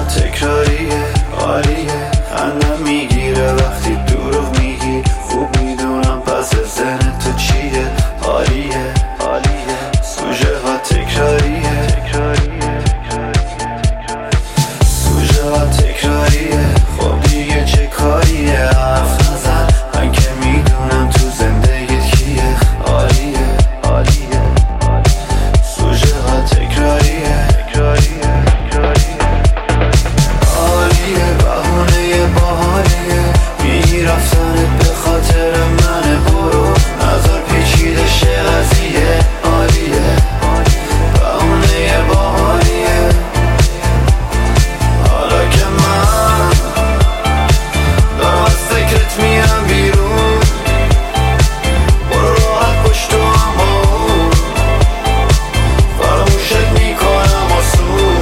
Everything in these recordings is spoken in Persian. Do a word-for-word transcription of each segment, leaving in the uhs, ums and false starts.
تکراریه عالیه، خندم میگیره وقتی دروغ میگی، خوب میدونم پس ذهن تو چیه. عالیه عالیه، سوژه ها تکراریه سوژه ها تکراریه. خب دیگه چه کاریه، حرف نزن، من که میدونم تو زندگیت کیه. عالیه عالیه، سوژه ها تکراریه عالیه، بهونه باحالیه، میگی رفتنت به خاطر منه، برو نظر پیچیده شه قضیه. عالیه بهونه باحالیه، حالا که من دارم از فکرت میرم بیرون، برو راحت پشت تو هم اون، فراموشت میکنم آسون.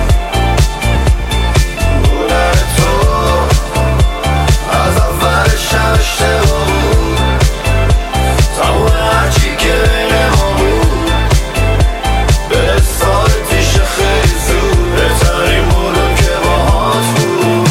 بودن تو از اولش نوشته بود، تموم هرچی که بین ما بود، به سال پیش خیلی زود، بهترین بودم که باهات بود.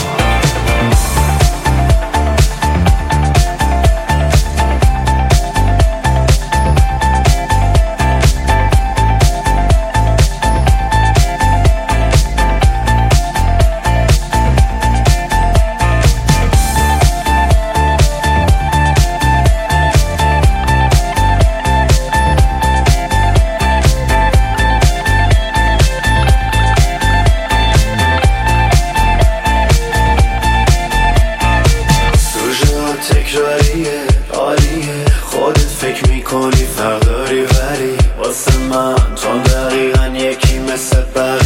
تکراریه عالیه، خودت فکر میکنی فرق داری، ولی واسه من تو دقیقا یکی مثل بقیه.